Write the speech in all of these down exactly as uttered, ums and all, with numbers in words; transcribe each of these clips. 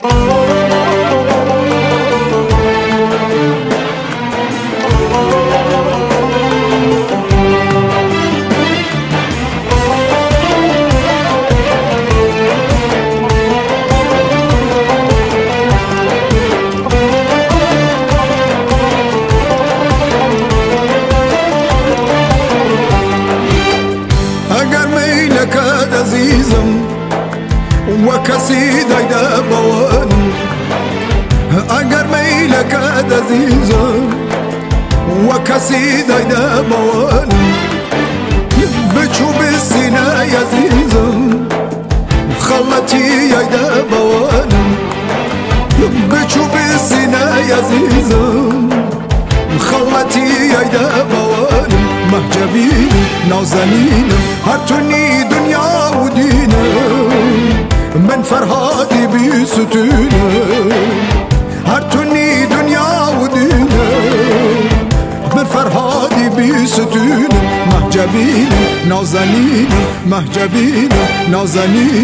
لك عزيزم وكسي دايدا بوان اگر میلك عزيزم وكسي دايدا بوان بچوب السنا يا عزيزم خلتي يايدا بوان بچوب السنا يا عزيزم خلتي يايدا بوان محجبين نازنين هرتوني دنيا ودينا من فرهادي بيستونا هرتوني دنيا ودينا من فرهادي بيستونا محجبين نازنين محجبين نازنين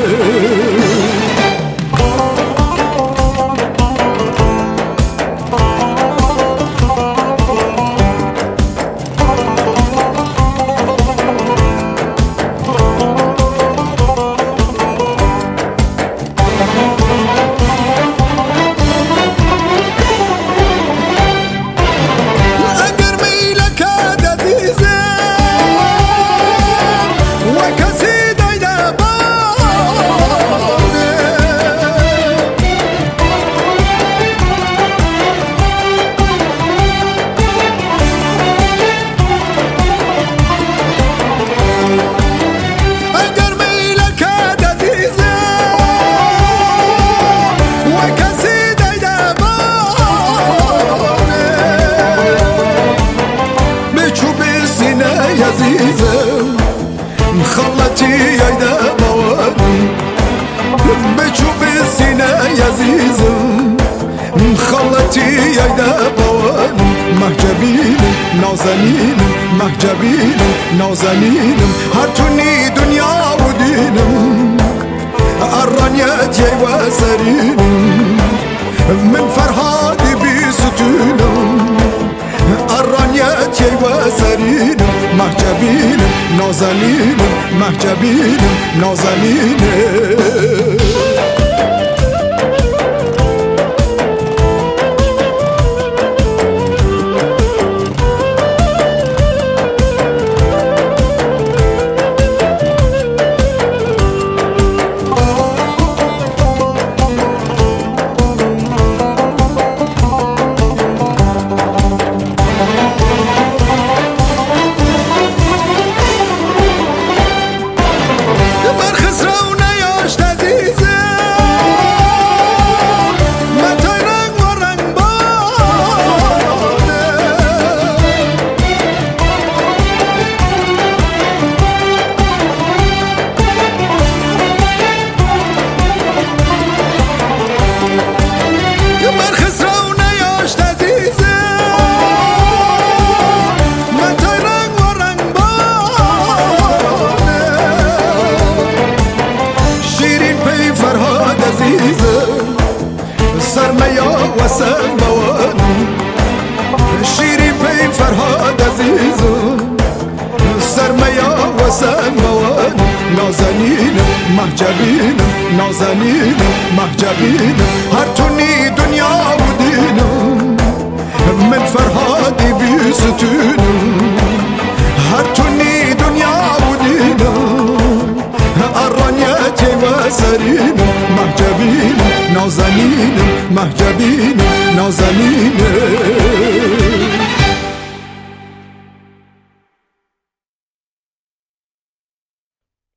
عزيزم خلتي يايدا بواني بچوب السنا يا عزيزم خلتي يايدا بواني محجبين نازنين محجبين نازنين هرتوني دنيا ودينم الرانيات يا واسرين من فرهادي بيستونم الرانيات يا واسرين محجبين نازنين محجبين نازنين سرميا وسموان شيري في فرهاد عزيز سرميا وسموان نازنين محجبين نازنين محجبين هرتوني دنيا ودين من فرهادي بيستون هرتوني دنيا ودين الرانيات وسرين محجبين نازنين محجبين نازنين